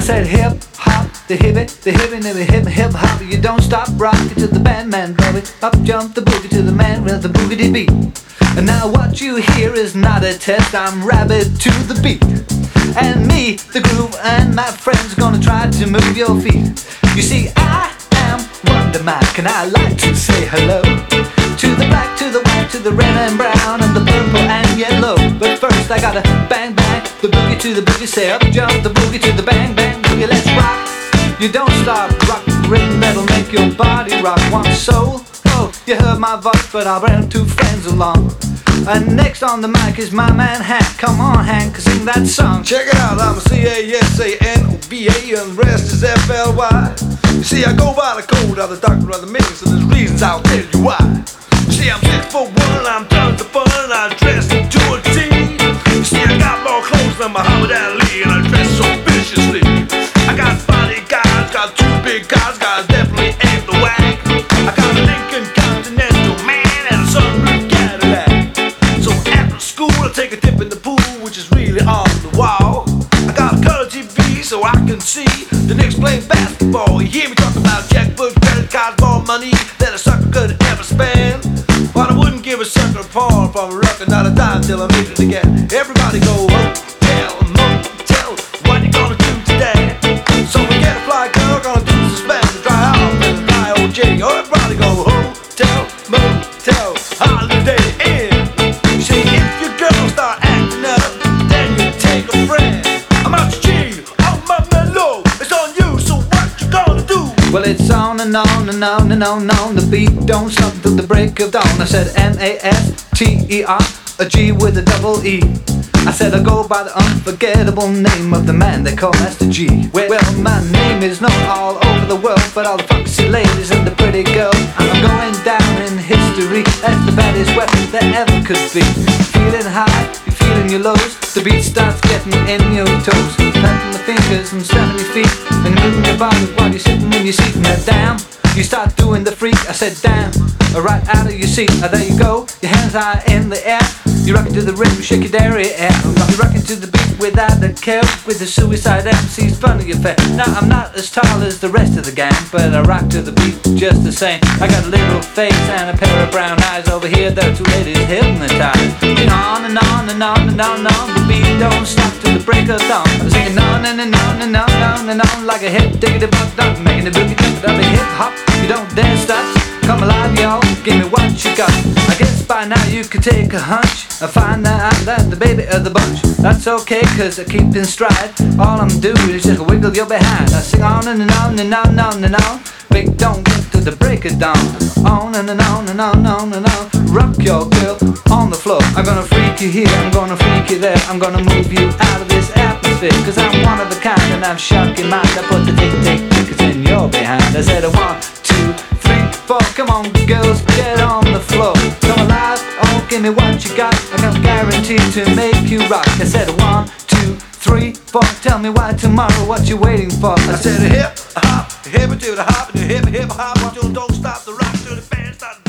said hip hop, the hippie, never hip hop. You don't stop rocking to the band, man, baby. Up jump the boogie to the man with the boogity beat. And now what you hear is not a test. I'm rabid to the beat. And me, the groove, and my friends gonna try to move your feet. You see, I am Wonder Mike, and I like to say hello to the black, to the white, to the red and brown, and the purple and yellow. But first I gotta bang bang the boogie to the boogie. Say up jump the boogie to the bang bang boogie. Let's rock. You don't stop, rock the rhythm that'll make your body rock. One soul. Oh, you heard my voice, but I'll bring two friends along. And next on the mic is my man Hank. Come on, Hank, sing that song. Check it out, I'm a CASANOVA and the rest is FLY. You see, I go by the code of the doctor of the mix, so there's reasons I'll tell you why. You see, I'm 6'1", I'm tons of fun, I'm dressed to a T. You see, I got more clothes than Muhammad Ali, and I dress so viciously. I got bodyguards, got two big cars, got definitely ain't the whack. I got a Lincoln Continental, man, and a sunroof Cadillac. So after school, I take a dip in the pool, which is really on the wall. I got a color TV so I can see the Knicks playing basketball. You hear me talk about checkbooks, credit cards, more money than a sucker could ever spend. But I wouldn't give a sucker a pawn from a rock, not a dime till I made it again. Everybody go hotel, motel, what you gonna do today? So we get a fly girl, gonna do some spend to dry off and fly OJ. Oh, everybody go hotel, motel, holiday inn. See, if your girl start acting up, then you take a friend. I'm out to G, on my mellow, it's on you, so what you gonna do? Well, it's on and on and on and on and on. The beat don't stop till the break of dawn. I said M-A-S-T-E-R, a G with a double E. I said I go by the unforgettable name of the man they call Master G. Well, my name is known all over the world, but all the foxy ladies and the pretty girls, I'm going down in history as the baddest weapon that ever could be. Feeling high, you're feeling your lows, the beat starts getting in your toes. Clapping the fingers and stamping your feet and moving your body while you're sitting in your seat. Now damn, you start doing the freak. I said damn, right out of your seat. There you go, your hands are in the air. You rockin' to the rhythm, shake your derriere. You rockin' to the beat without a care. With the suicide MC's fun of your face. Now I'm not as tall as the rest of the gang, but I rock to the beat just the same. I got a little face and a pair of brown eyes. Over here there are two ladies hypnotized. On and on and on and on and on. The beat don't stop till the break of dawn. I'm singing on and on and on and on and on like a hip diggity butt dog, making the boogie jump up a hip hop. You don't dare stop. Come alive, y'all, give me what you got. I guess by now you could take a hunch and find that I'm the baby of the bunch. That's okay, cause I keep in stride. All I'm doing is just wiggle your behind. I sing on and on and on and on and on. Big don't get to the break of dawn. On and on and on and on and on. Rock your girl on the floor. I'm gonna freak you here, I'm gonna freak you there. I'm gonna move you out of this atmosphere, cause I'm one of a kind and I'm shocking mind. I put the tickets in your behind. I said a 1, 2, 3, 4. Come on girls, get on the floor. Come alive, oh give me what you got. I can guarantee to make you rock. I said 1, 2, 3, 4. Tell me why tomorrow, what you waiting for? I said a hip hop, hip to the hop, and the hip hop, don't stop the rock till the band starts.